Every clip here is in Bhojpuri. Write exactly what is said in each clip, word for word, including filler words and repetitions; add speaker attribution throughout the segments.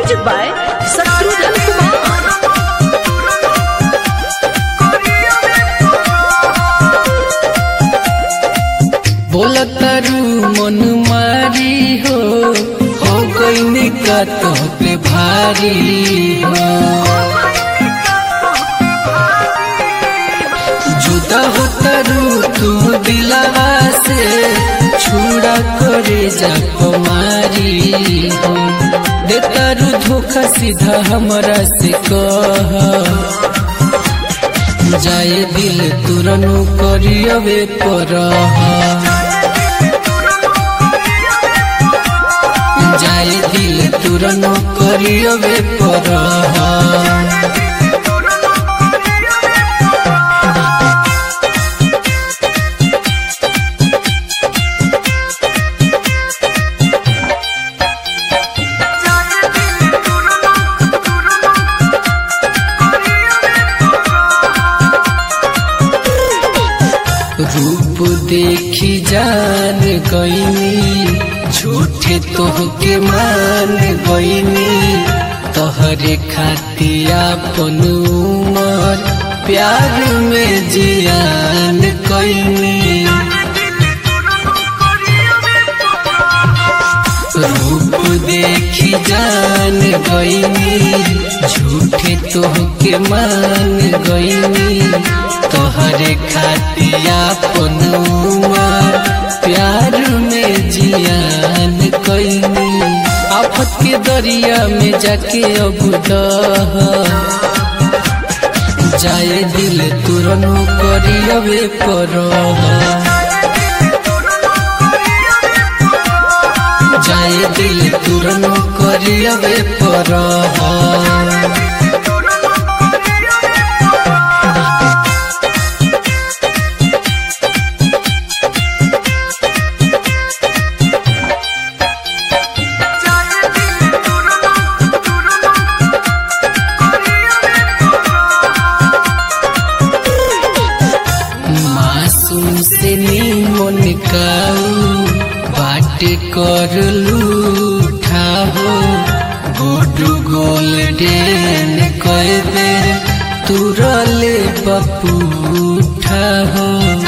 Speaker 1: Music by Shatrughan Kumar.
Speaker 2: बोलतारू मन मारी हो हो गई का तो पे भारी हो, जुदा होतारू तू दिलवा से छुड़ा करे जा कुमारी हो, देतारू धोखा सीधा हमरा से कह जाए दिल तुरनु करियवे परह, जाए दिल तुरनु करियवे परह। रूप देखी जान गईनी झूठे तोहके मान गईनी, तोहरे खातिर अपन उमर प्यार में जियान कईनी। रूप देखी जान गईनी झूठे तोहके मान गईनी, तोहरे खातिर अपन उमर प्यार में जियान कईनी। आफत के दरिया में जाके अब दह जाए दिल तुरनु करियवे परह, जाए दिल तुरनु करियवे परह। मासूम से नीमन काऊ बाटे कर लूठा हो, गोडू गोल्डन कह दे तुरले बपूठा हो।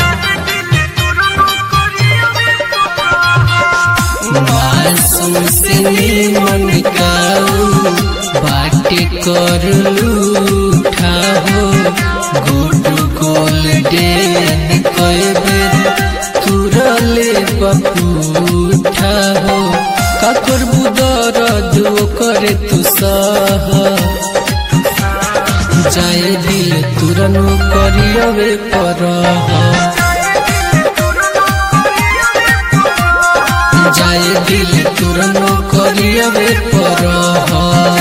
Speaker 2: मासूम से नीमन काऊ बाटे कर लूठा हो, गोडू गोल्डन कह दे तुरले बपूठा हो। काकर बुदर जो करे तू सह जाए दिल तुरनु करियवे परह, जाए दिल तुरनु करियवे परह।